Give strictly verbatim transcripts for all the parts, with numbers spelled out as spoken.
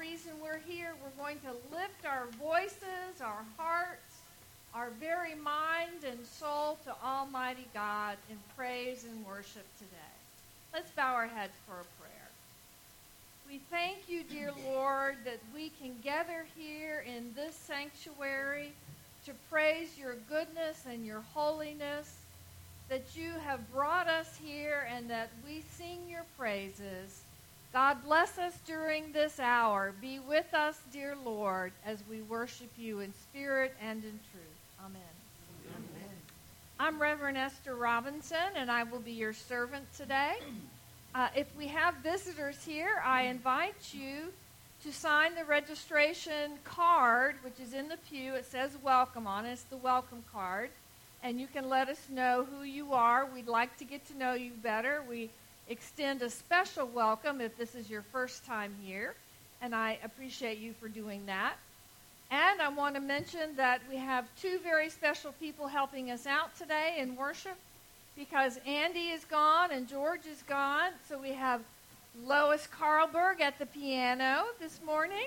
reason we're here. We're going to lift our voices, our hearts, our very mind and soul to Almighty God in praise and worship today. Let's bow our heads for a prayer. We thank you, dear Lord, that we can gather here in this sanctuary to praise your goodness and your holiness, that you have brought us here and that we sing your praises. God bless us during this hour. Be with us, dear Lord, as we worship you in spirit and in truth. Amen. Amen. I'm Reverend Esther Robinson, and I will be your servant today. Uh, if we have visitors here, I invite you to sign the registration card, which is in the pew. It says welcome on it. It's the welcome card. And you can let us know who you are. We'd like to get to know you better. We extend a special welcome if this is your first time here, and I appreciate you for doing that. And I want to mention that we have two very special people helping us out today in worship, because Andy is gone and George is gone. So we have Lois Carlberg at the piano this morning,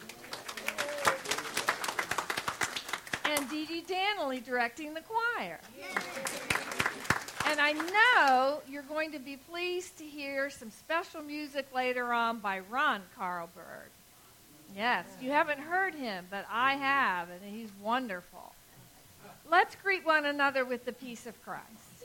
and Dee Dee Danley directing the choir. And I know you're going to be pleased to hear some special music later on by Ron Carlberg. Yes, you haven't heard him, but I have, and he's wonderful. Let's greet one another with the peace of Christ.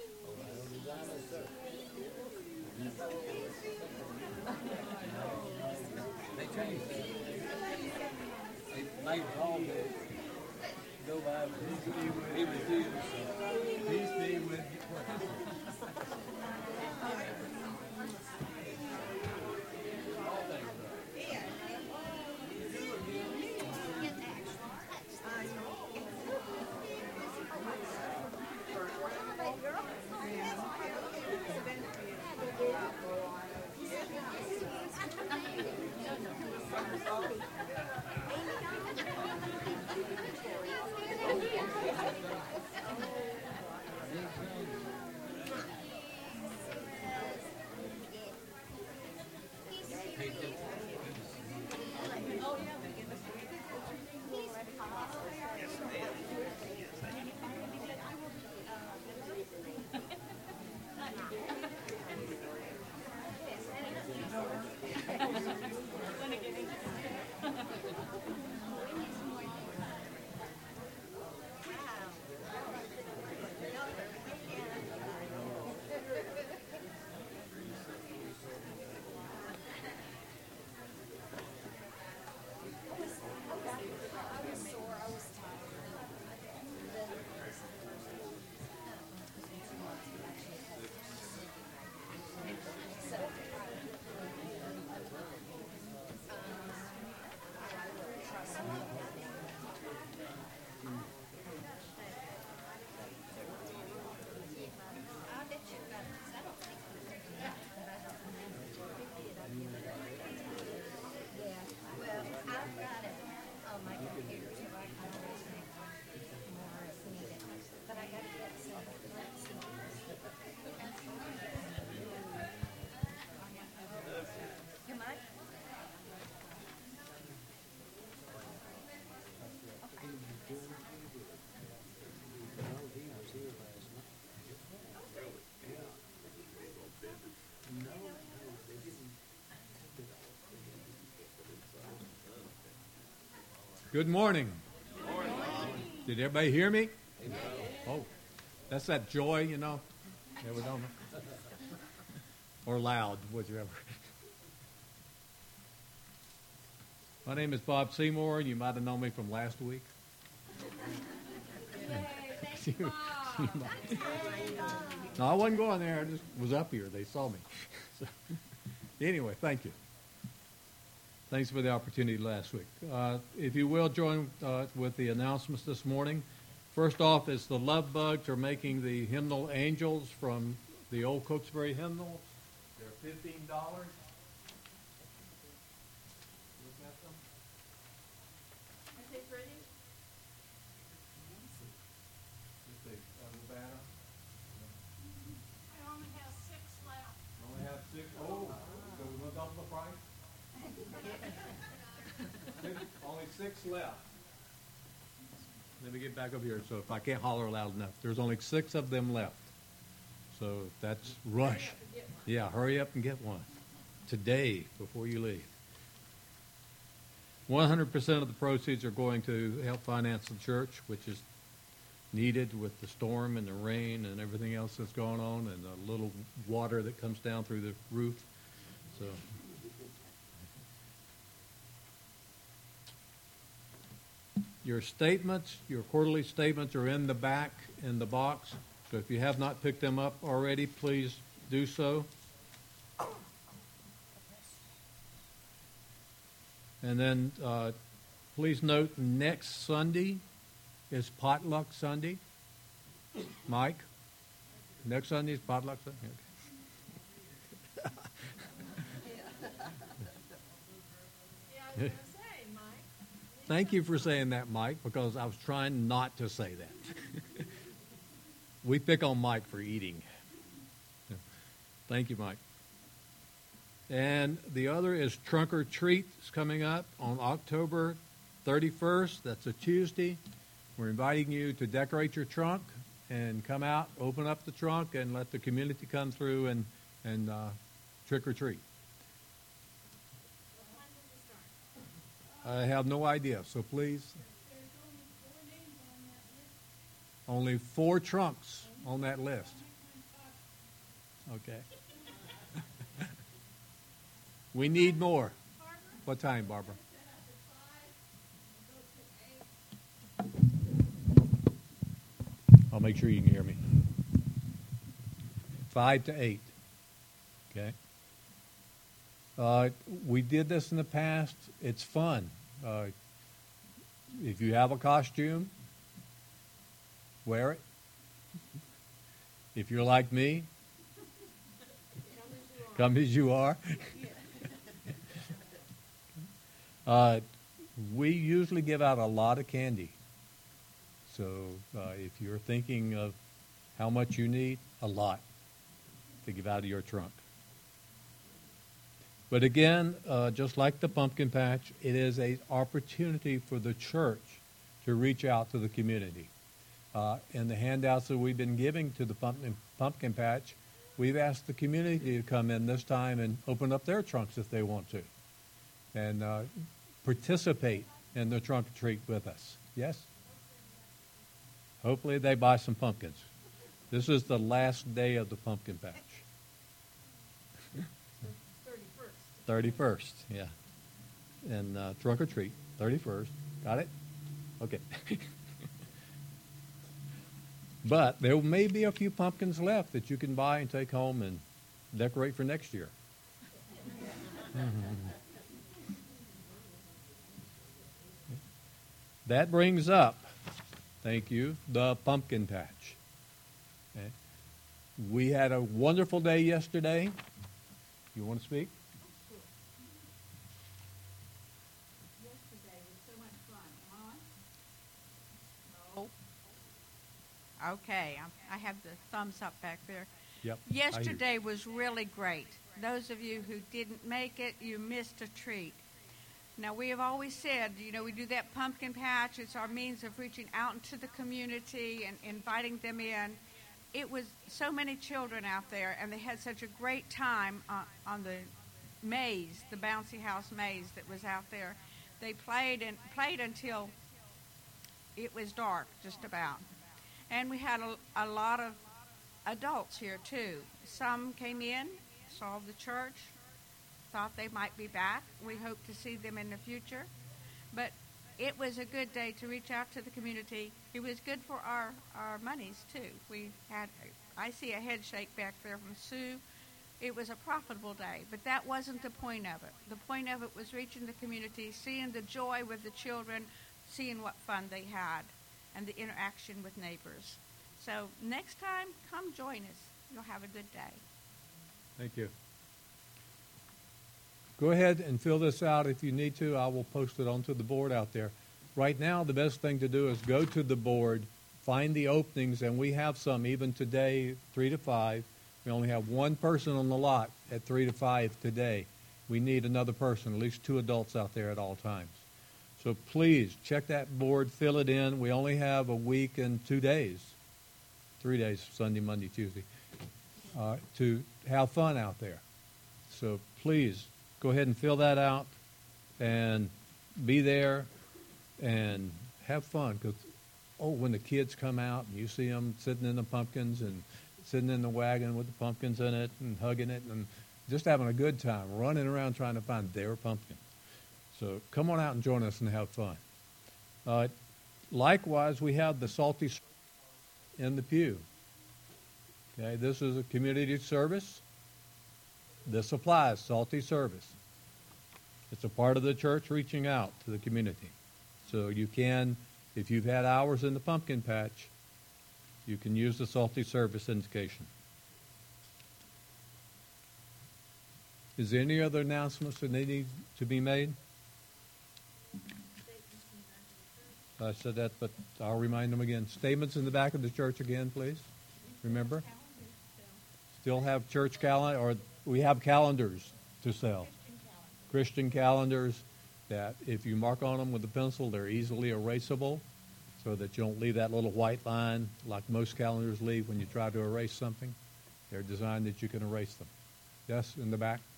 Go by, peace be with you. Peace be with you. Good morning. Good morning. Did everybody hear me? Amen. Oh, that's that joy, you know. Never know. Or loud, whichever. My name is Bob Seymour. You might have known me from last week. Yay, thank you, Bob. No, I wasn't going there. I just was up here. They saw me. So, anyway, thank you. Thanks for the opportunity last week. Uh, if you will, join uh, with the announcements this morning. First off is the Love Bugs are making the hymnal Angels from the old Cokesbury hymnal. They're fifteen dollars. Look at them. Are they pretty? Let's see. Uh, Nevada. I only have six left. Only have six. Oh, so we will double the price. six left. Let me get back up here, so if I can't holler loud enough. There's only six of them left. So that's rush. Yeah, hurry up and get one today before you leave. one hundred percent of the proceeds are going to help finance the church, which is needed with the storm and the rain and everything else that's going on and the little water that comes down through the roof. So your statements, your quarterly statements are in the back in the box. So if you have not picked them up already, please do so. And then uh, please note next Sunday is Potluck Sunday. Mike? Next Sunday is Potluck Sunday? Okay. Yeah, I was going to say, Mike. Thank you for saying that, Mike, because I was trying not to say that. We pick on Mike for eating. Thank you, Mike. And the other is Trunk or Treat. It's coming up on October thirty-first. That's a Tuesday. We're inviting you to decorate your trunk and come out, open up the trunk, and let the community come through and, and uh, trick or treat. I have no idea, so please. Only four trunks on that list. Okay. We need more. What time, Barbara? I'll make sure you can hear me. Five to eight. Okay. Uh, we did this in the past. It's fun. Uh, if you have a costume, wear it. If you're like me, come as you are. uh, we usually give out a lot of candy. So uh, if you're thinking of how much you need, a lot to give out of your trunk. But again, uh, just like the pumpkin patch, it is an opportunity for the church to reach out to the community. Uh, in the handouts that we've been giving to the pumpkin, pumpkin patch, we've asked the community to come in this time and open up their trunks if they want to, and uh, participate in the trunk or treat with us. Yes? Hopefully they buy some pumpkins. This is the last day of the pumpkin patch. thirty-first. thirty-first, yeah. And uh, trunk or treat, thirty-first. Got it? Okay. But there may be a few pumpkins left that you can buy and take home and decorate for next year. That brings up, thank you, the pumpkin patch. Okay. We had a wonderful day yesterday. You want to speak? Yesterday was so much fun. Am I on? No. Okay, I'm, I have the thumbs up back there. Yep. I hear you. Yesterday was really great. Those of you who didn't make it, you missed a treat. Now, we have always said, you know, we do that pumpkin patch. It's our means of reaching out into the community and inviting them in. It was so many children out there, and they had such a great time uh, on the maze, the bouncy house maze that was out there. They played and played until it was dark, just about. And we had a, a lot of adults here, too. Some came in, saw the church, thought they might be back. We hope to see them in the future. But it was a good day to reach out to the community. It was good for our, our monies, too. We had, I see a head shake back there from Sue. It was a profitable day, but that wasn't the point of it. The point of it was reaching the community, seeing the joy with the children, seeing what fun they had, and the interaction with neighbors. So next time, come join us. You'll have a good day. Thank you. Go ahead and fill this out if you need to. I will post it onto the board out there. Right now, the best thing to do is go to the board, find the openings, and we have some even today, three to five. We only have one person on the lot at three to five today. We need another person, at least two adults out there at all times. So please check that board, fill it in. We only have a week and two days, three days, Sunday, Monday, Tuesday, uh, to have fun out there. So please go ahead and fill that out and be there and have fun. Because, oh, when the kids come out and you see them sitting in the pumpkins and sitting in the wagon with the pumpkins in it and hugging it and just having a good time, running around trying to find their pumpkin. So come on out and join us and have fun. Uh, likewise, we have the Salty in the pew. Okay, this is a community service. This applies, Salty service. It's a part of the church reaching out to the community. So you can, if you've had hours in the pumpkin patch, you can use the Salty service indication. Is there any other announcements that need to be made? I said that, but I'll remind them again. Statements in the back of the church again, please. Remember? Still have church calendar, or we have calendars to sell. Christian calendars that if you mark on them with a pencil, they're easily erasable so that you don't leave that little white line like most calendars leave when you try to erase something. They're designed that you can erase them. Yes, in the back?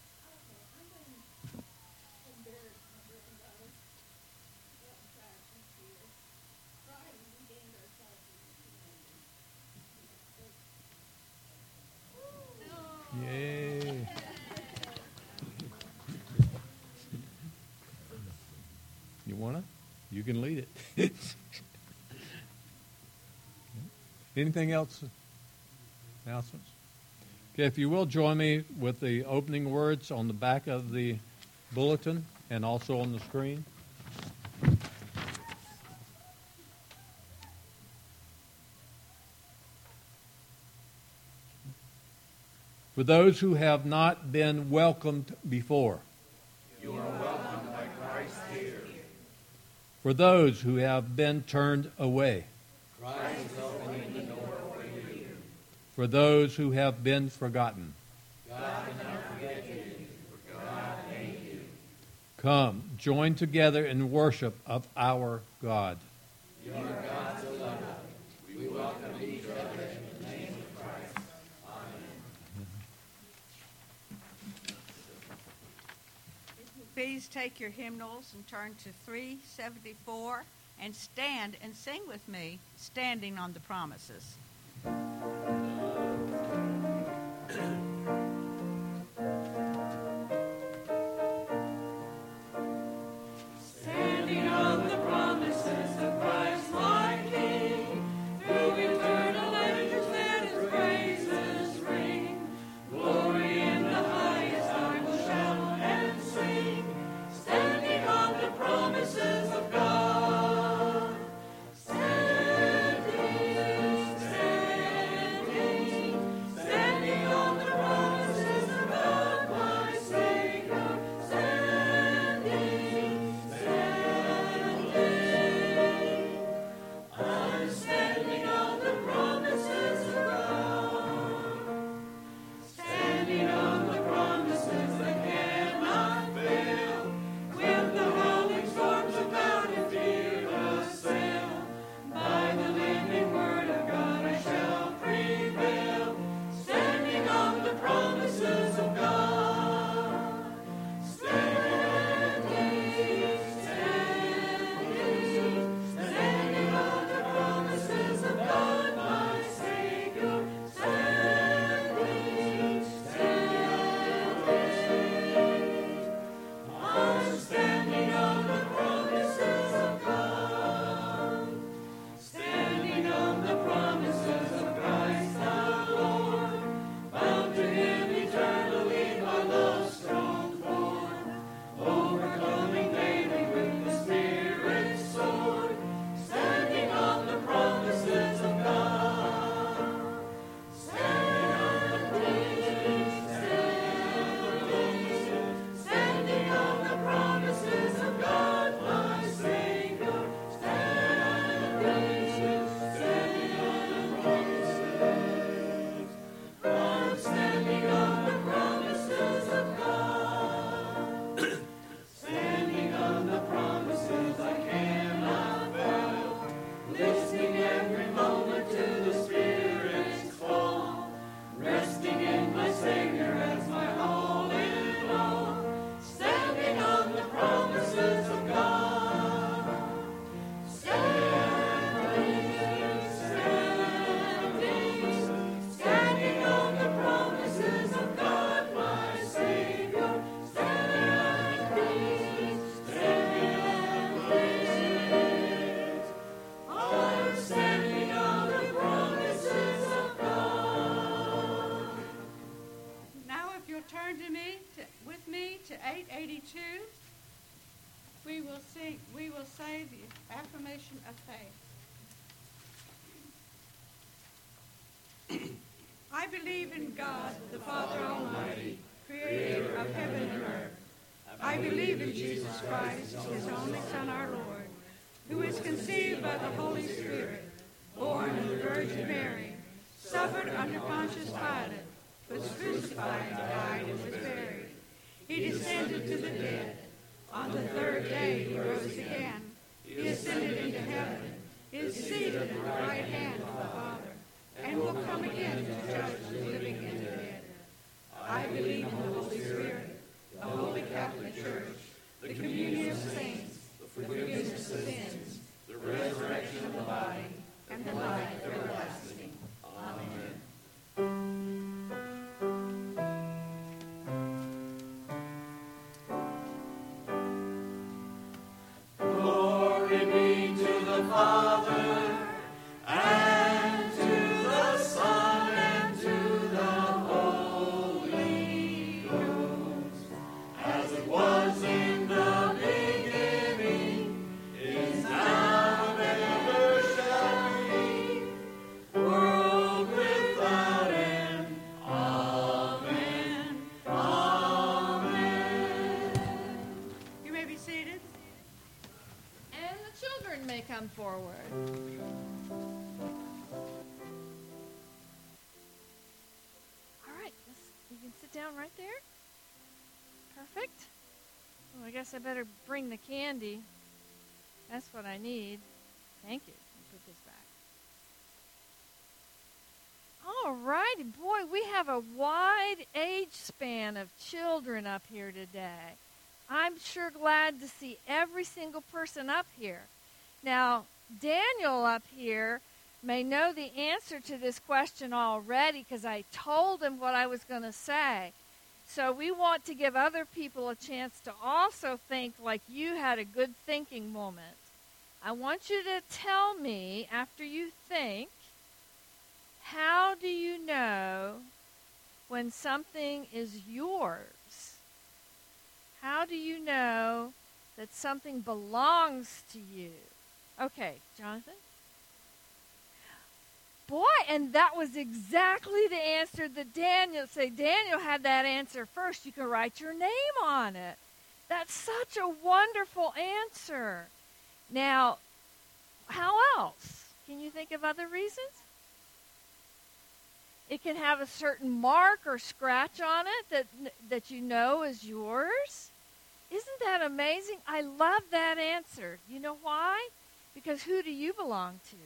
Yay. You want to? You can lead it. Anything else? Announcements? Okay, if you will join me with the opening words on the back of the bulletin and also on the screen. For those who have not been welcomed before. You are welcomed by Christ here. For those who have been turned away. Christ is opening the door for you. For those who have been forgotten. God cannot forget you, for God made you. Come, join together in worship of our God. You are God's beloved. We welcome each other in the name of Christ. Amen. Please take your hymnals and turn to three seventy-four and stand and sing with me, Standing on the Promises. Standing on the promises of Christ my King, through eternal ages let his praises ring. Glory in the highest I will shout and sing, standing on the promises of God. Standing, standing we will sing, we will say the affirmation of faith. I believe in God, the Father Almighty, creator of heaven and earth. I believe in Jesus Christ, his only Son, our Lord, who was conceived by the Holy Spirit, born of the Virgin Mary, suffered under Pontius Pilate, was crucified, died, and was buried. He descended to the dead. On the third day he rose again. He ascended into heaven, is seated at the right hand of the Father, and will come again to judge the living and the dead. I believe in the Holy Spirit, the Holy Catholic Church, the communion of saints, the forgiveness of sins, the resurrection of the body, and the life everlasting. Amen. Glory be to the Father, and to the Son, and to the Holy Ghost, as it was in the beginning, is now, and ever shall be, world without end. Amen. Amen. You may be seated. And the children may come forward. All right, this- you can sit down right there. Perfect. Well, I guess I better bring the candy. That's what I need. Thank you. I'll put this back. All righty, boy, we have a wide age span of children up here today. I'm sure glad to see every single person up here. Now, Daniel up here may know the answer to this question already because I told him what I was going to say. So we want to give other people a chance to also think like you had a good thinking moment. I want you to tell me, after you think, how do you know when something is yours? How do you know that something belongs to you? Okay, Jonathan? Boy, and that was exactly the answer that Daniel said. Daniel had that answer first. You can write your name on it. That's such a wonderful answer. Now, how else? Can you think of other reasons? It can have a certain mark or scratch on it that that you know is yours. Isn't that amazing? I love that answer. You know why? Because who do you belong to?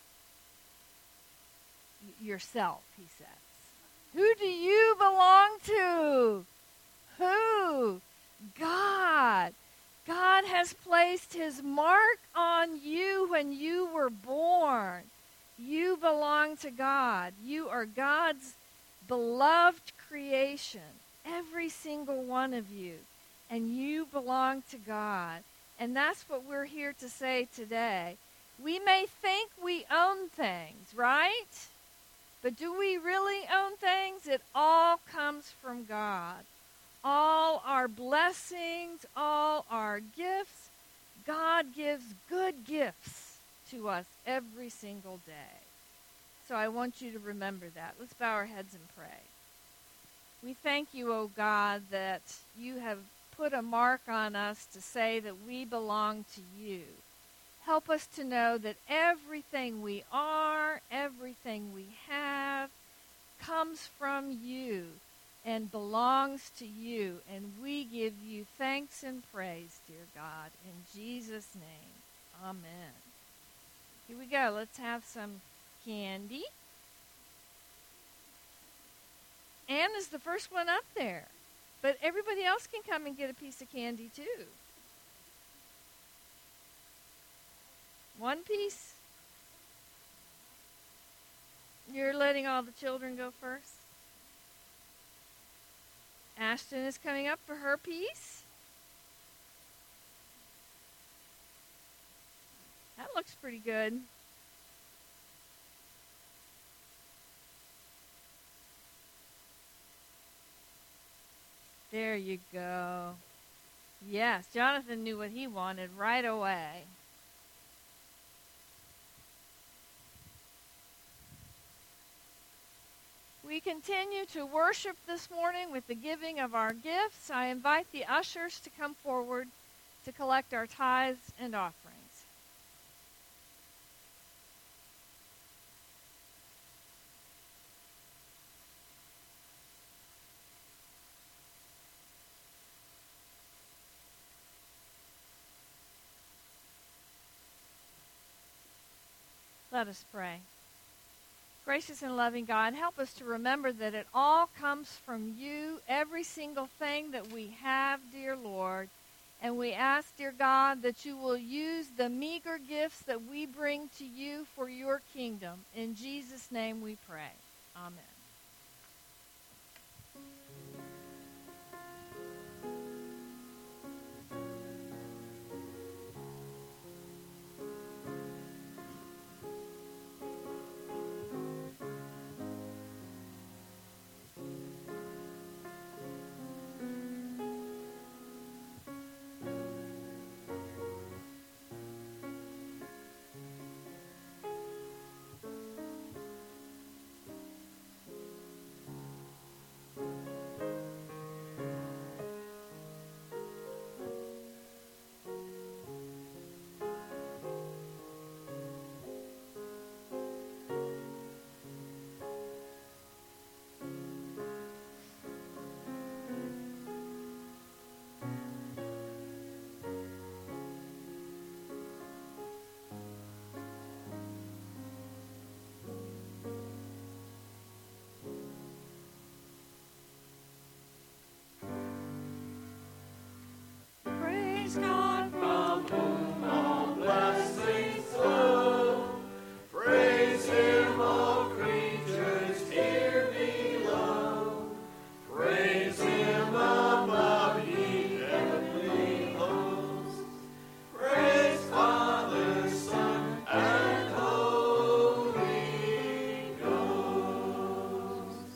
Y- yourself, he says. Who do you belong to? Who? God. God has placed his mark on you when you were born. You belong to God. You are God's beloved creation, every single one of you. And you belong to God. And that's what we're here to say today. We may think we own things, right? But do we really own things? It all comes from God. All our blessings, all our gifts, God gives good gifts to us every single day. So I want you to remember that. Let's bow our heads and pray. We thank you, O God, that you have put a mark on us to say that we belong to you. Help us to know that everything we are, everything we have, comes from you and belongs to you. And we give you thanks and praise, dear God, in Jesus' name. Amen. Here we go. Let's have some candy. Anna's the first one up there. But everybody else can come and get a piece of candy, too. One piece. You're letting all the children go first. Ashton is coming up for her piece. That looks pretty good. There you go. Yes, Jonathan knew what he wanted right away. We continue to worship this morning with the giving of our gifts. I invite the ushers to come forward to collect our tithes and offerings. Let us pray. Gracious and loving God, help us to remember that it all comes from you, every single thing that we have, dear Lord. And we ask, dear God, that you will use the meager gifts that we bring to you for your kingdom. In Jesus' name we pray. Amen. Praise God from whom all blessings flow. Praise Him, all creatures here below. Praise Him above, ye heavenly hosts. Praise Father, Son, and Holy Ghost.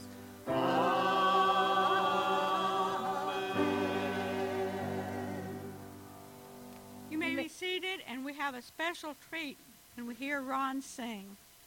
You may be seated, and we have a special treat when we hear Ron sing.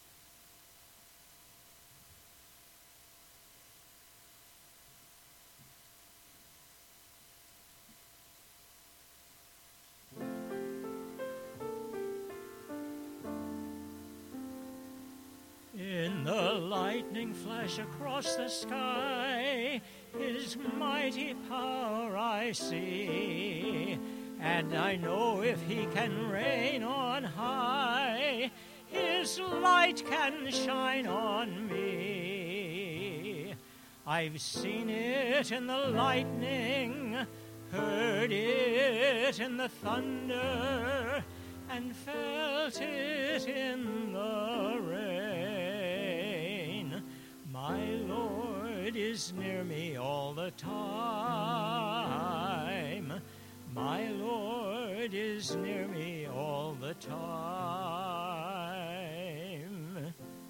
In the lightning flash across the sky, His mighty power I see. And I know if He can reign on high, His light can shine on me. I've seen it in the lightning, heard it in the thunder, and felt it in the rain. My Lord is near me all the time. My Lord is near me all the time.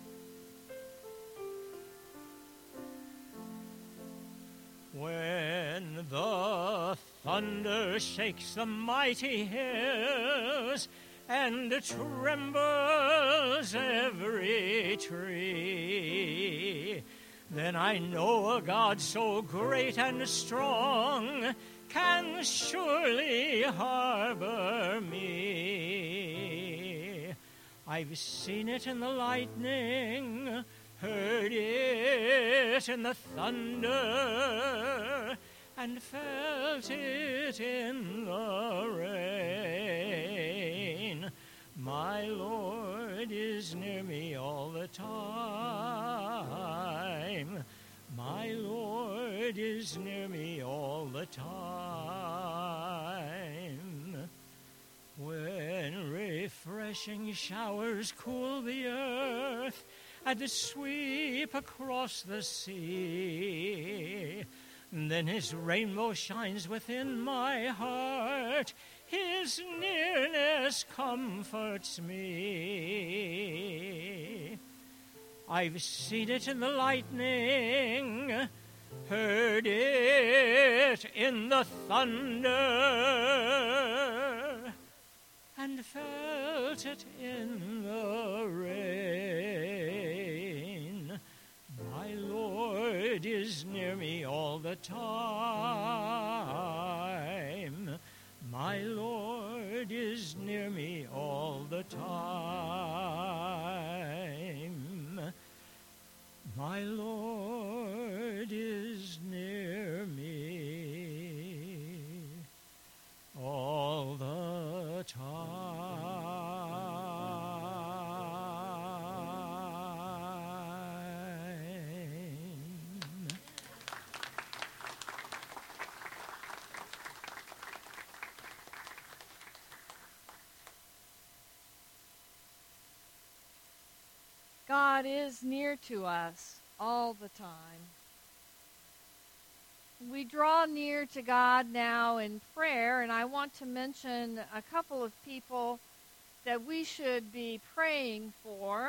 When the thunder shakes the mighty hills and trembles every tree, then I know a God so great and strong can surely harbor me. I've seen it in the lightning, heard it in the thunder, and felt it in the rain. My Lord is near me all the time. My Lord is near me all the time. When refreshing showers cool the earth and sweep across the sea, then His rainbow shines within my heart. His nearness comforts me. I've seen it in the lightning, heard it in the thunder, and felt it in the rain. My Lord is near me all the time. My Lord is near me all the time. My Lord is near me all the time. God is near to us all the time. We draw near to God now in prayer, and I want to mention a couple of people that we should be praying for.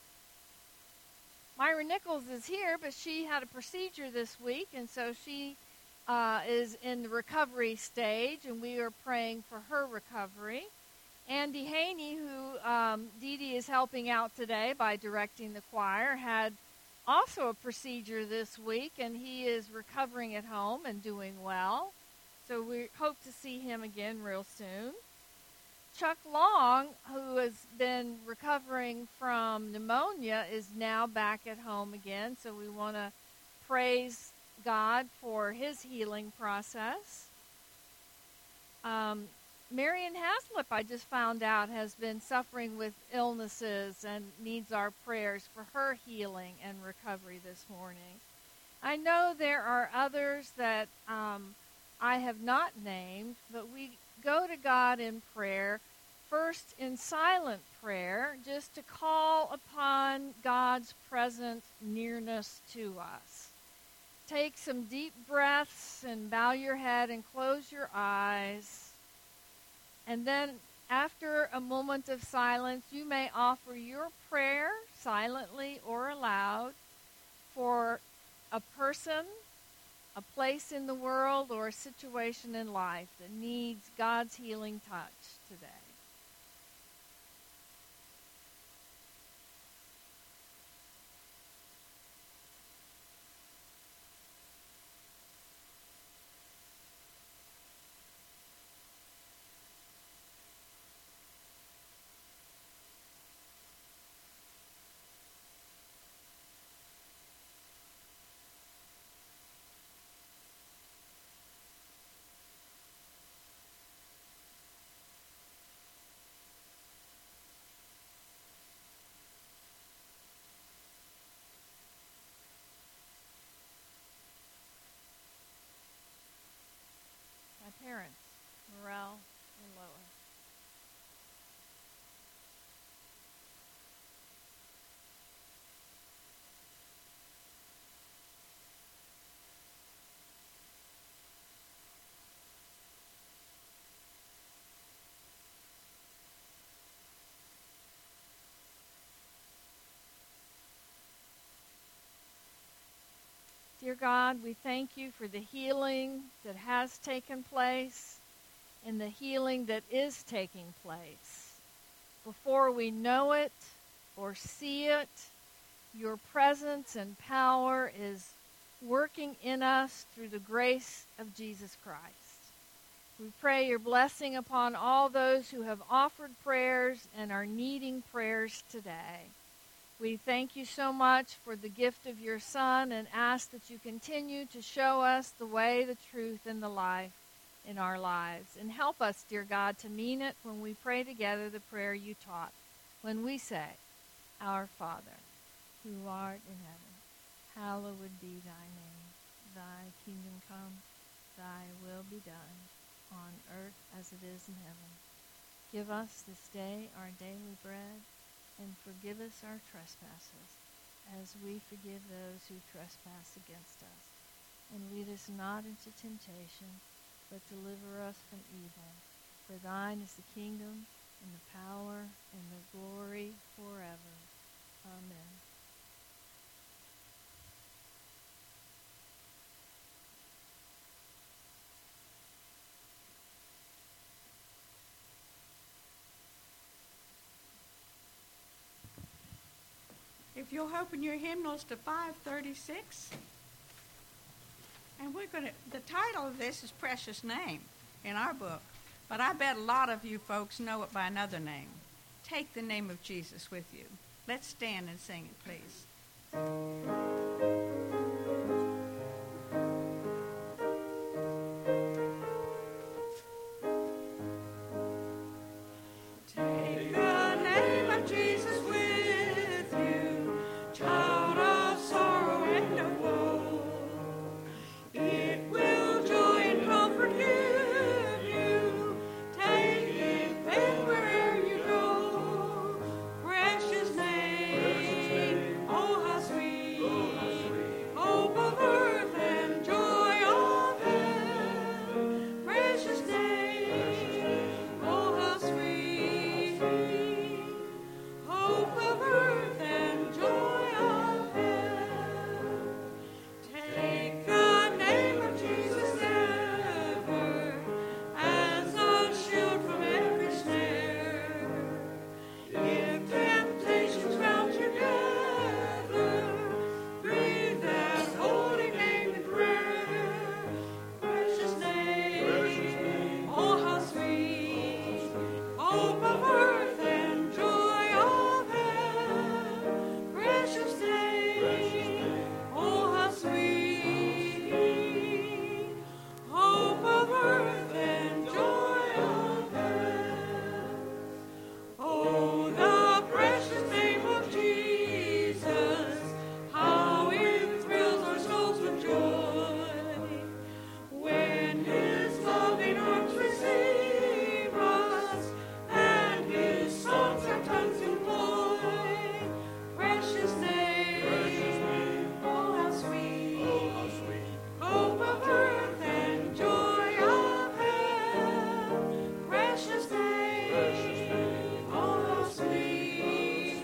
Myra Nichols is here, but she had a procedure this week, and so she uh, is in the recovery stage, and we are praying for her recovery. Andy Haney, who um, Dee Dee is helping out today by directing the choir, had also a procedure this week, and he is recovering at home and doing well. So we hope to see him again real soon. Chuck Long, who has been recovering from pneumonia, is now back at home again. So we want to praise God for his healing process. Um, Marion Haslip, I just found out, has been suffering with illnesses and needs our prayers for her healing and recovery this morning. I know there are others that um, I have not named, but we go to God in prayer, first in silent prayer, just to call upon God's present nearness to us. Take some deep breaths and bow your head and close your eyes. And then after a moment of silence, you may offer your prayer silently or aloud for a person, a place in the world, or a situation in life that needs God's healing touch today. My parents, Morel and Lois. Dear God, we thank you for the healing that has taken place and the healing that is taking place. Before we know it or see it, your presence and power is working in us through the grace of Jesus Christ. We pray your blessing upon all those who have offered prayers and are needing prayers today. We thank you so much for the gift of your Son and ask that you continue to show us the way, the truth, and the life in our lives. And help us, dear God, to mean it when we pray together the prayer you taught. When we say, Our Father, who art in heaven, hallowed be thy name. Thy kingdom come, thy will be done, on earth as it is in heaven. Give us this day our daily bread, and forgive us our trespasses, as we forgive those who trespass against us. And lead us not into temptation, but deliver us from evil. For thine is the kingdom, and the power, and the glory forever. Amen. if you'll open your hymnals to five thirty-six. And we're going to, the title of this is Precious Name in our book, but I bet a lot of you folks know it by another name. Take the name of Jesus with you. Let's stand and sing it, please. Take the name of Jesus with you, child of sorrow and of woe. It will joy and comfort give you. Take it then wherever you go. Precious name, oh how sweet, hope of earth and joy of heaven. Precious name, oh how sweet, hope of earth and joy of heaven. Take the name of Jesus ever as a shield from every snare. If temptations round you gather, breathe that holy name in prayer. Precious name, oh how sweet, hope of earth and joy of heaven. Precious name, oh how sweet, hope of earth and joy of heaven. Oh, the precious name of Jesus, how it thrills our souls with joy. When his loving arms receive us, and his songs our tongues employ. Precious name, oh how sweet, hope of earth and joy of heaven. Precious name, oh how sweet,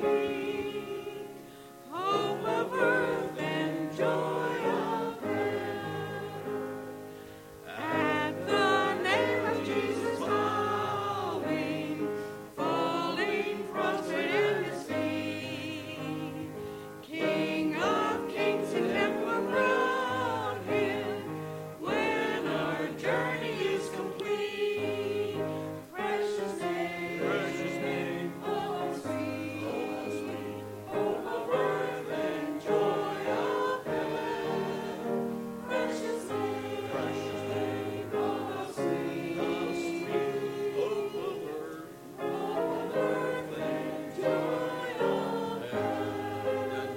hope of earth and joy of heaven. At the name of Jesus bowing, falling prostrate at his feet, King of kings and emperor crown him when our journey is complete. Precious name, precious name, oh how sweet, hope of earth and joy of heaven. Precious name, precious name, oh how sweet, hope of earth, hope of earth and joy of heaven.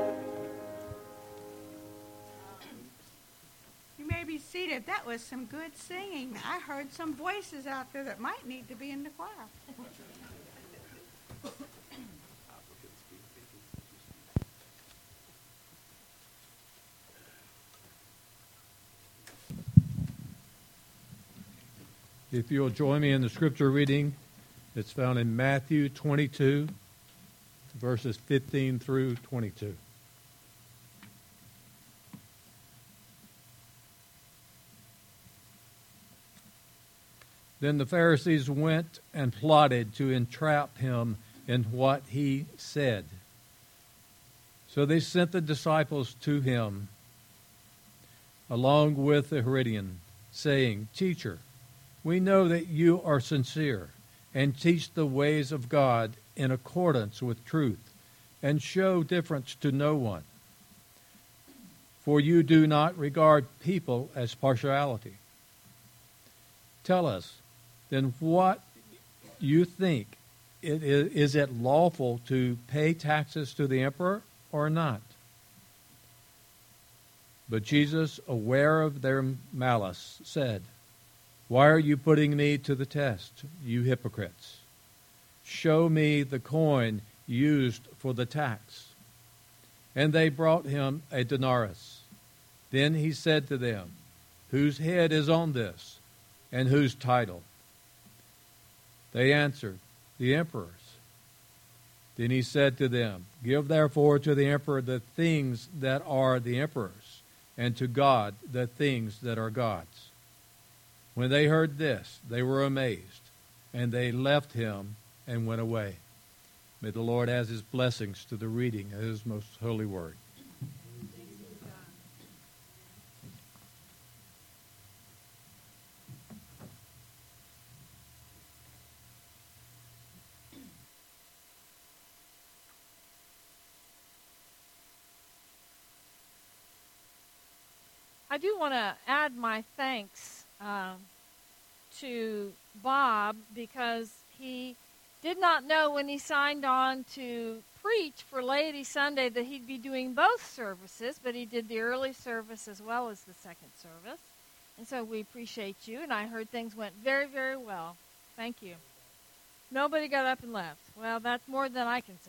You may be seated. That was some good singing. I heard some voices out there that might need to be in the choir. If you'll join me in the scripture reading, it's found in Matthew twenty-two, verses fifteen through twenty-two. Then the Pharisees went and plotted to entrap him in what he said. So they sent the disciples to him along with the Herodian, saying, Teacher, we know that you are sincere and teach the ways of God in accordance with truth and show difference to no one. For you do not regard people as partiality. Tell us, then, what you think. It is, is it lawful to pay taxes to the emperor or not? But Jesus, aware of their malice, said, Why are you putting me to the test, you hypocrites? Show me the coin used for the tax. And they brought him a denarius. Then he said to them, Whose head is on this, and whose title? They answered, The emperor's. Then he said to them, Give therefore to the emperor the things that are the emperor's, and to God the things that are God's. When they heard this, they were amazed, and they left him and went away. May the Lord add his blessings to the reading of his most holy word. I do want to add my thanks uh, to Bob, because he did not know when he signed on to preach for Laity Sunday that he'd be doing both services, but he did the early service as well as the second service. And so we appreciate you, and I heard things went very, very well. Thank you. Nobody got up and left. Well, that's more than I can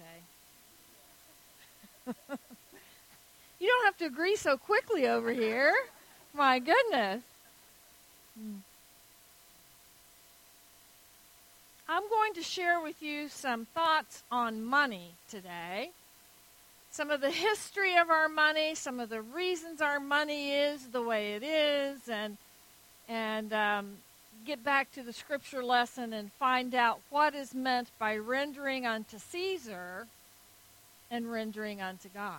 say. You don't have to agree so quickly over here. My goodness. I'm going to share with you some thoughts on money today. Some of the history of our money, some of the reasons our money is the way it is, and and um, get back to the scripture lesson and find out what is meant by rendering unto Caesar and rendering unto God.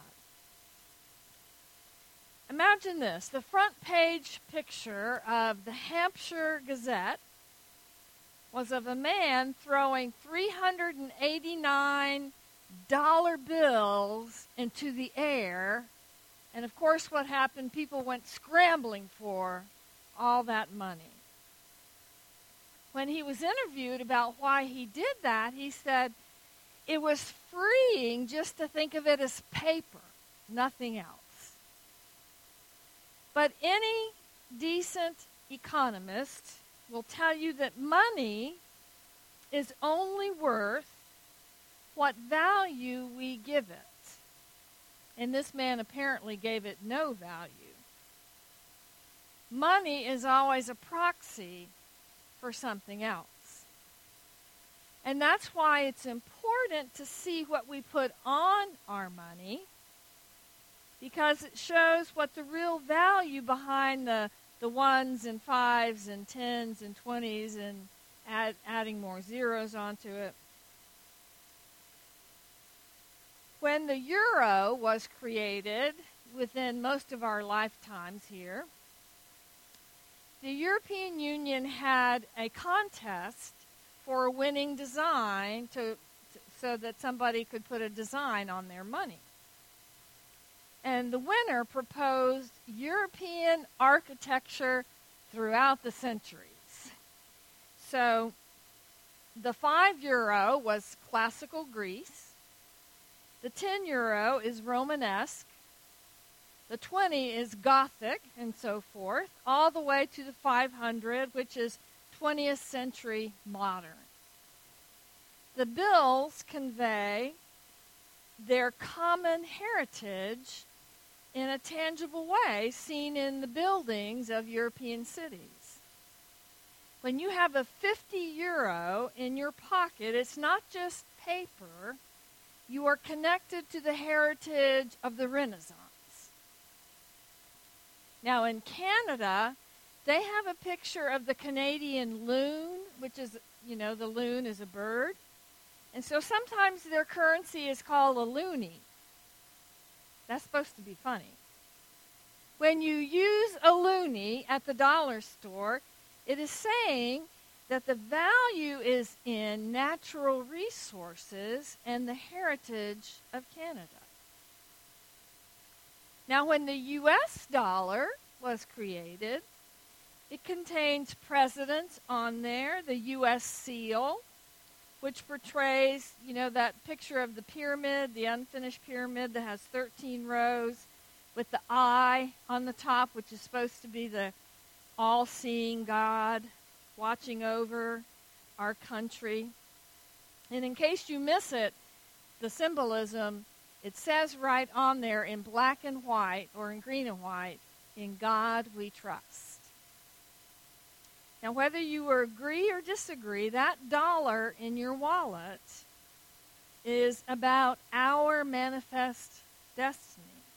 Imagine this, the front page picture of the Hampshire Gazette was of a man throwing three hundred eighty-nine dollar bills into the air. And of course what happened, people went scrambling for all that money. When he was interviewed about why he did that, he said it was freeing just to think of it as paper, nothing else. But any decent economist will tell you that money is only worth what value we give it. And this man apparently gave it no value. Money is always a proxy for something else. And that's why it's important to see what we put on our money, because it shows what the real value behind the, the ones and fives and tens and twenties and add, adding more zeros onto it. When the euro was created within most of our lifetimes here, the European Union had a contest for a winning design to, so that somebody could put a design on their money. And the winner proposed European architecture throughout the centuries. So the five euro was classical Greece. The ten euro is Romanesque. The twenty is Gothic, and so forth, all the way to the five hundred, which is twentieth century modern. The bills convey their common heritage in a tangible way, seen in the buildings of European cities. When you have a fifty euro in your pocket, it's not just paper. You are connected to the heritage of the Renaissance. Now in Canada, they have a picture of the Canadian loon, which is, you know, the loon is a bird. And so sometimes their currency is called a loonie. That's supposed to be funny. When you use a loonie at the dollar store, it is saying that the value is in natural resources and the heritage of Canada. Now, when the U S dollar was created, it contains presidents on there, the U S seal, which portrays, you know, that picture of the pyramid, the unfinished pyramid that has thirteen rows with the eye on the top, which is supposed to be the all-seeing God watching over our country. And in case you miss it, the symbolism, it says right on there in black and white, or in green and white, "In God we trust." Now, whether you agree or disagree, that dollar in your wallet is about our manifest destiny.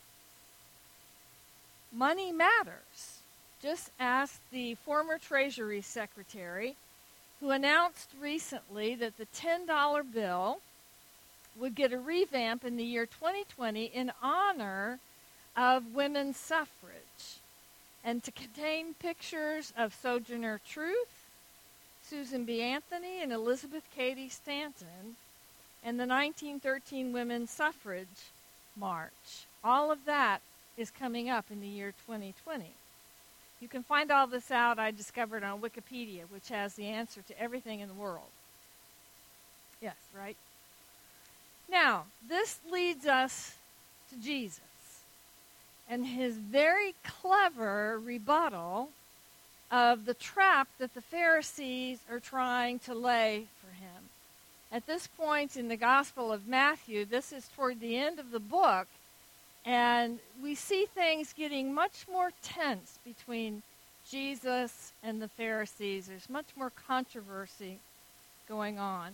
Money matters. Just ask the former Treasury Secretary, who announced recently that the ten dollar bill would get a revamp in the year twenty twenty in honor of women's suffrage, and to contain pictures of Sojourner Truth, Susan B. Anthony, and Elizabeth Cady Stanton, and the nineteen thirteen Women's Suffrage March. All of that is coming up in the year twenty twenty. You can find all this out, I discovered, on Wikipedia, which has the answer to everything in the world. Yes, right? Now, this leads us to Jesus and his very clever rebuttal of the trap that the Pharisees are trying to lay for him. At this point in the Gospel of Matthew, this is toward the end of the book, and we see things getting much more tense between Jesus and the Pharisees. There's much more controversy going on.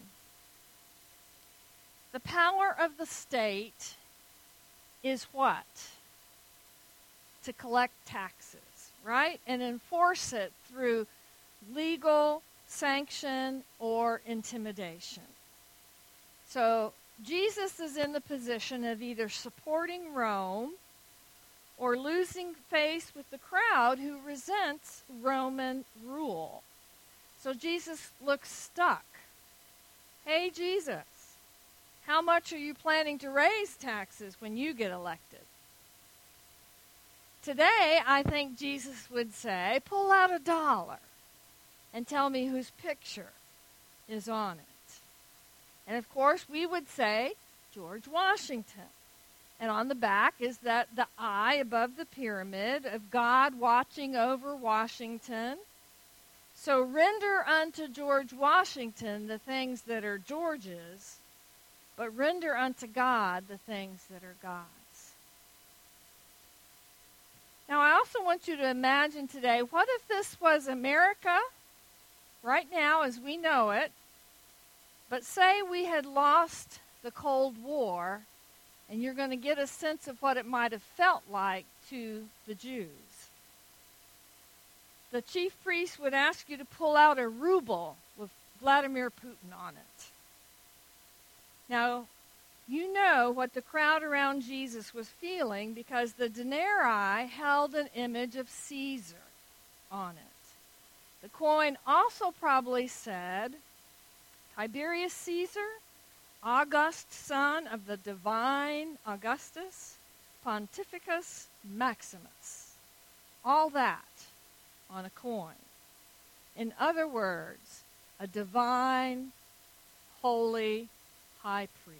The power of the state is what? To collect taxes, right? And enforce it through legal sanction or intimidation. So Jesus is in the position of either supporting Rome or losing face with the crowd who resents Roman rule. So Jesus looks stuck. Hey, Jesus, how much are you planning to raise taxes when you get elected? Today, I think Jesus would say, pull out a dollar and tell me whose picture is on it. And of course, we would say George Washington. And on the back is that the eye above the pyramid of God watching over Washington. So render unto George Washington the things that are George's, but render unto God the things that are God's. Now, I also want you to imagine today, what if this was America right now as we know it, but say we had lost the Cold War, and you're going to get a sense of what it might have felt like to the Jews. The chief priest would ask you to pull out a ruble with Vladimir Putin on it. Now, you know what the crowd around Jesus was feeling because the denarii held an image of Caesar on it. The coin also probably said, Tiberius Caesar, August, son of the divine Augustus, Pontificus Maximus. All that on a coin. In other words, a divine, holy high priest.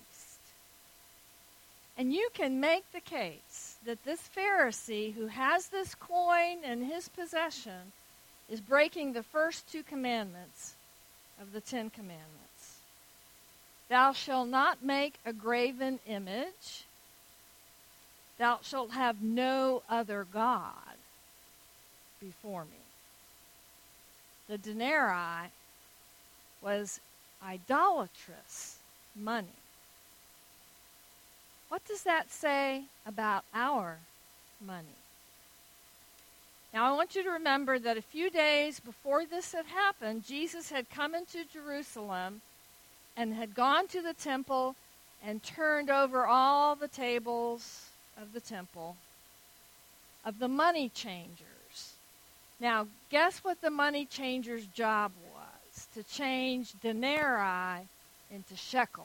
And you can make the case that this Pharisee who has this coin in his possession is breaking the first two commandments of the Ten Commandments. Thou shalt not make a graven image. Thou shalt have no other God before me. The denarii was idolatrous money. What does that say about our money? Now, I want you to remember that a few days before this had happened, Jesus had come into Jerusalem and had gone to the temple and turned over all the tables of the temple of the money changers. Now, guess what the money changers' job was? To change denarii into shekels.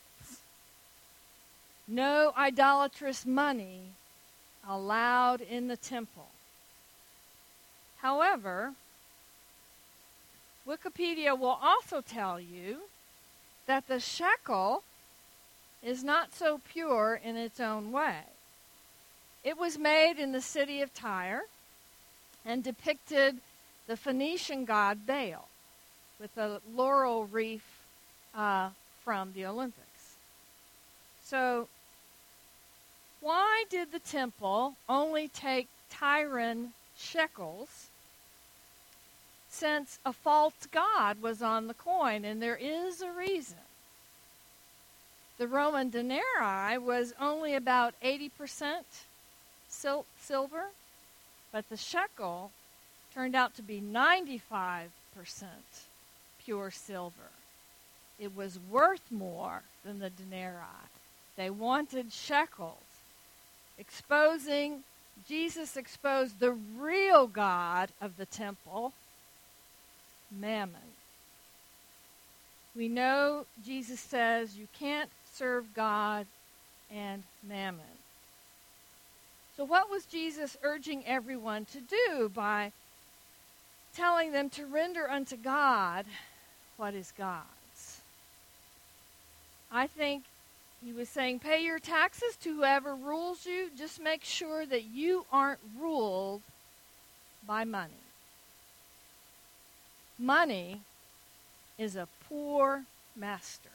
No idolatrous money allowed in the temple. However, Wikipedia will also tell you that the shekel is not so pure in its own way. It was made in the city of Tyre and depicted the Phoenician god Baal with a laurel wreath uh, from the Olympics. So, why did the temple only take Tyrian shekels, since a false god was on the coin? And there is a reason. The Roman denarii was only about eighty percent sil- silver, but the shekel turned out to be ninety-five percent pure silver. It was worth more than the denarii. They wanted shekels. Exposing, Jesus exposed the real God of the temple, Mammon. We know Jesus says you can't serve God and Mammon. So what was Jesus urging everyone to do by telling them to render unto God what is God's? I think he was saying, pay your taxes to whoever rules you. Just make sure that you aren't ruled by money. Money is a poor master.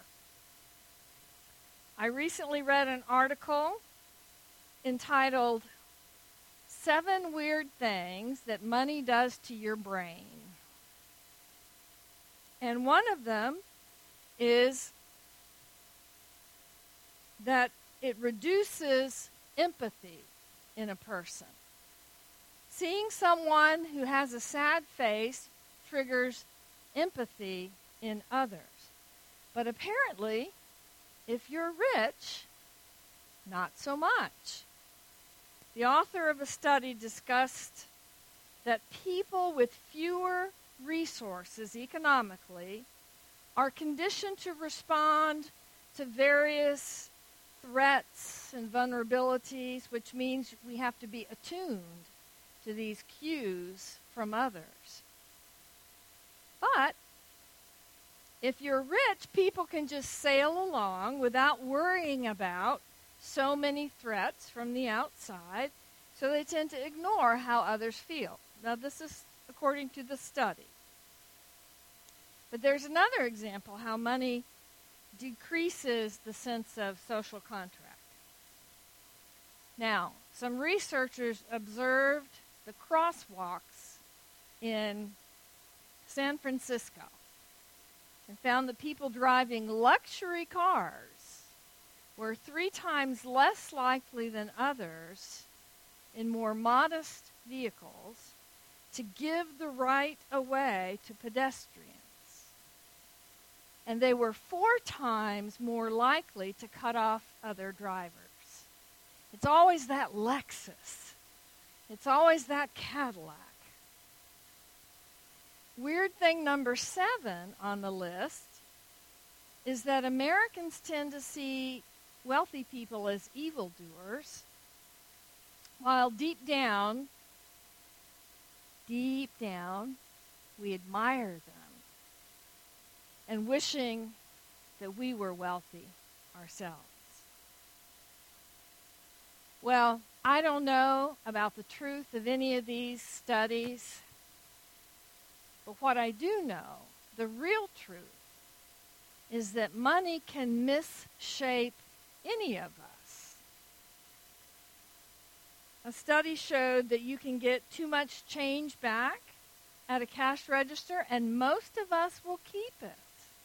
I recently read an article entitled Seven Weird Things That Money Does to Your Brain. And one of them is that it reduces empathy in a person. Seeing someone who has a sad face triggers empathy in others. But apparently, if you're rich, not so much. The author of a study discussed that people with fewer resources economically are conditioned to respond to various threats and vulnerabilities, which means we have to be attuned to these cues from others. But if you're rich, people can just sail along without worrying about so many threats from the outside, so they tend to ignore how others feel. Now, this is according to the study. But there's another example how money decreases the sense of social contract. Now, some researchers observed the crosswalks in San Francisco and found that people driving luxury cars were three times less likely than others in more modest vehicles to give the right of way to pedestrians. And they were four times more likely to cut off other drivers. It's always that Lexus. It's always that Cadillac. Weird thing number seven on the list is that Americans tend to see wealthy people as evildoers, while deep down, deep down, we admire them and wishing that we were wealthy ourselves. Well, I don't know about the truth of any of these studies, but what I do know, the real truth, is that money can misshape any of us. A study showed that you can get too much change back at a cash register, and most of us will keep it.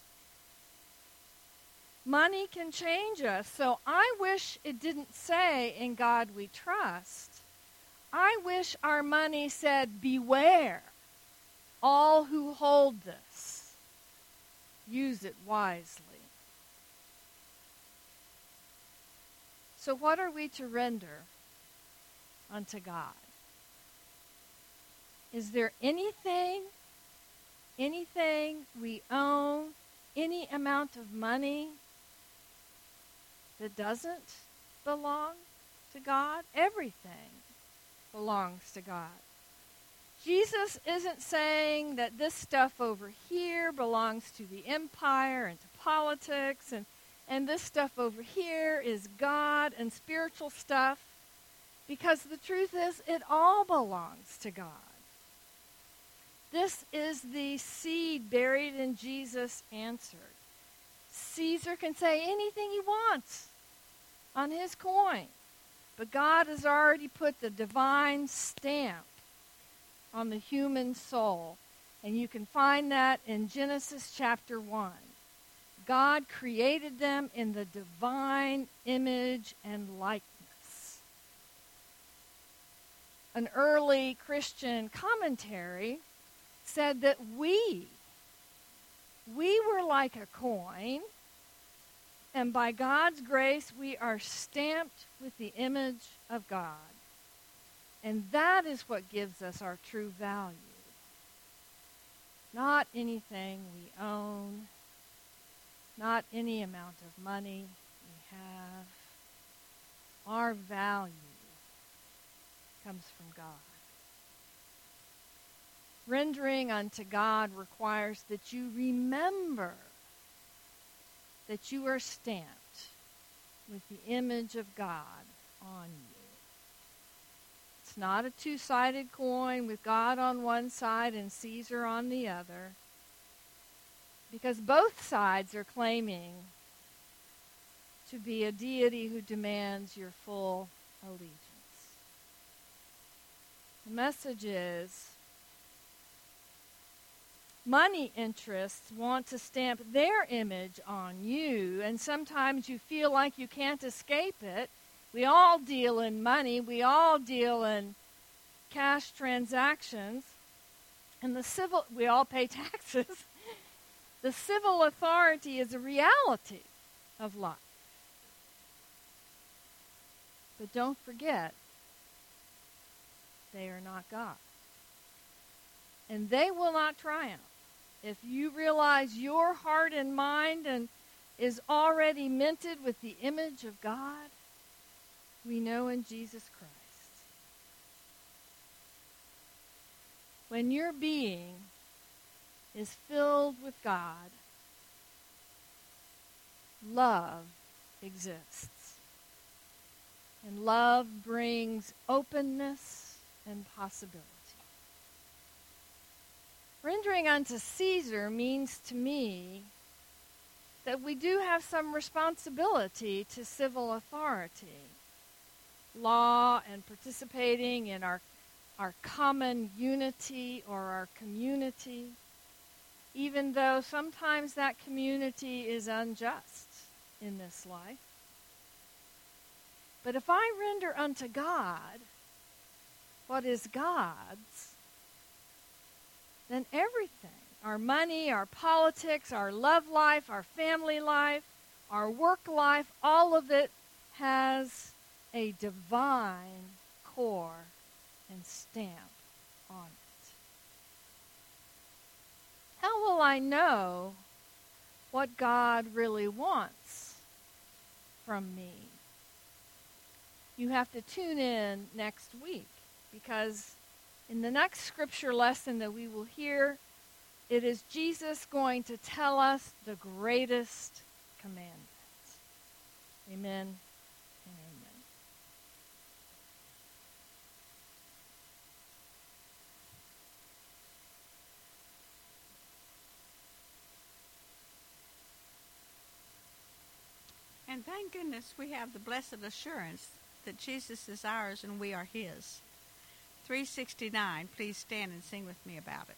Money can change us, so I wish it didn't say, "In God we trust." I wish our money said, "Beware, all who hold this. Use it wisely." So what are we to render unto God? Is there anything, anything we own, any amount of money that doesn't belong to God? Everything belongs to God. Jesus isn't saying that this stuff over here belongs to the empire and to politics, and, and this stuff over here is God and spiritual stuff, because the truth is it all belongs to God. This is the seed buried in Jesus answered. Caesar can say anything he wants on his coin, but God has already put the divine stamp on the human soul, and you can find that in Genesis chapter one. God created them in the divine image and likeness. An early Christian commentary said that we, we were like a coin, and by God's grace, we are stamped with the image of God. And that is what gives us our true value. Not anything we own, not any amount of money we have. Our value comes from God. Rendering unto God requires that you remember that you are stamped with the image of God on you. It's not a two-sided coin with God on one side and Caesar on the other, because both sides are claiming to be a deity who demands your full allegiance. The message is, money interests want to stamp their image on you, and sometimes you feel like you can't escape it. We all deal in money. We all deal in cash transactions. And the civil, we all pay taxes. The civil authority is a reality of life. But don't forget, they are not God. And they will not triumph. If you realize your heart and mind and is already minted with the image of God, we know in Jesus Christ. When your being is filled with God, love exists. And love brings openness and possibility. Rendering unto Caesar means to me that we do have some responsibility to civil authority, law, and participating in our, our common unity or our community, even though sometimes that community is unjust in this life. But if I render unto God what is God's, then everything, our money, our politics, our love life, our family life, our work life, all of it has a divine core and stamp on it. How will I know what God really wants from me? You have to tune in next week, because in the next scripture lesson that we will hear, it is Jesus going to tell us the greatest commandment. Amen and amen. And thank goodness we have the blessed assurance that Jesus is ours and we are his. three sixty-nine, please stand and sing with me about it.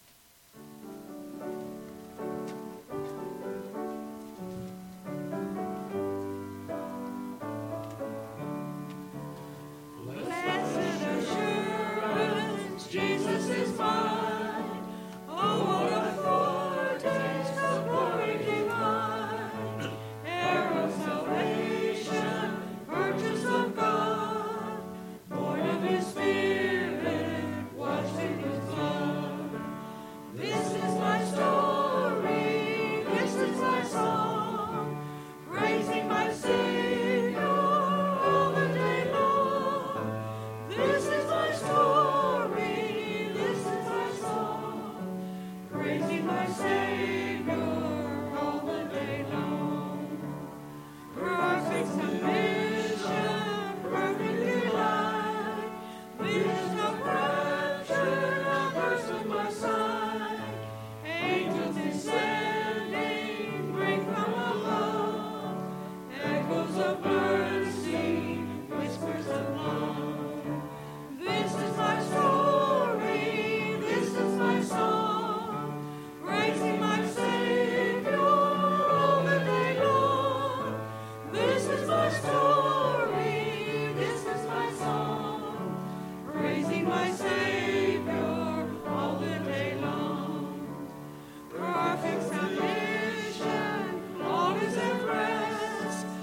Blessed assurance, Jesus is mine. Oh, what a foretaste of glory divine. Heir of salvation, purchase of God, born of his Spirit, washed in his blood. This is my story, this is my song, praising my Savior all the day long. This is my story, this is my song, praising my Savior all the day long. Perfect submission, perfect delight, vision of rapture, a burst of my sight. Angels descending, bring from above, echoes of mercy, whispers of love. This is my story, this is my song, praising my Savior all the day long. This is my story, this is my song, praising my Savior all the day long. Perfect salvation, all is at rest.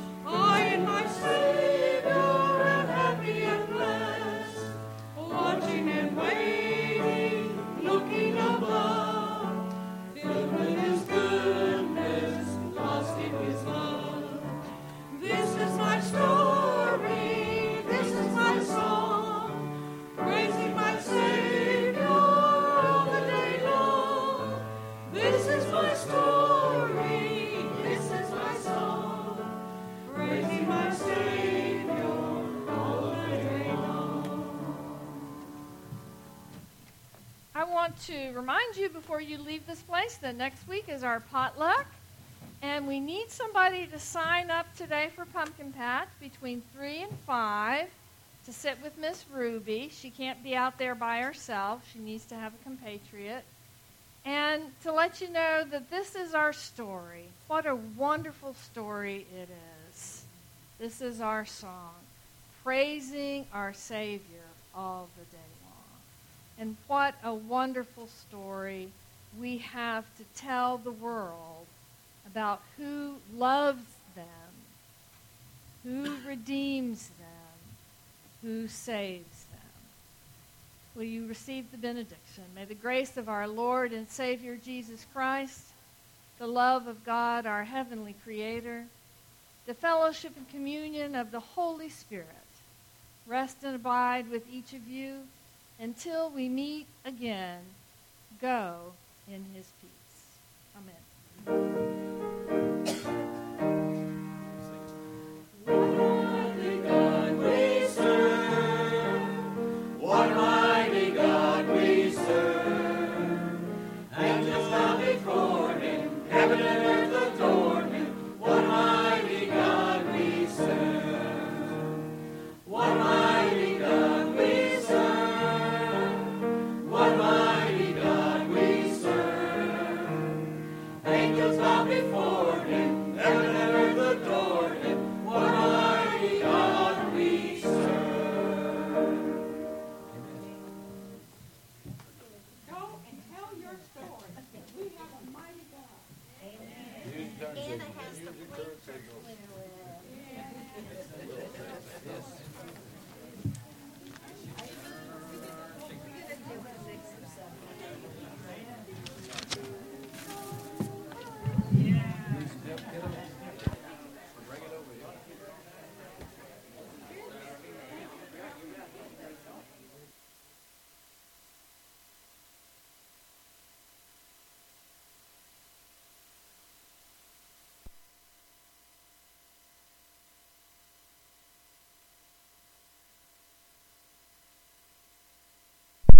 want to remind you before you leave this place that next week is our potluck. And we need somebody to sign up today for Pumpkin Patch between three and five to sit with Miss Ruby. She can't be out there by herself. She needs to have a compatriot. And to let you know that this is our story. What a wonderful story it is. This is our song, praising our Savior all the day long. And what a wonderful story we have to tell the world about who loves them, who redeems them, who saves them. Will you receive the benediction? May the grace of our Lord and Savior Jesus Christ, the love of God, our heavenly Creator, the fellowship and communion of the Holy Spirit rest and abide with each of you until we meet again. Go in his peace. Amen.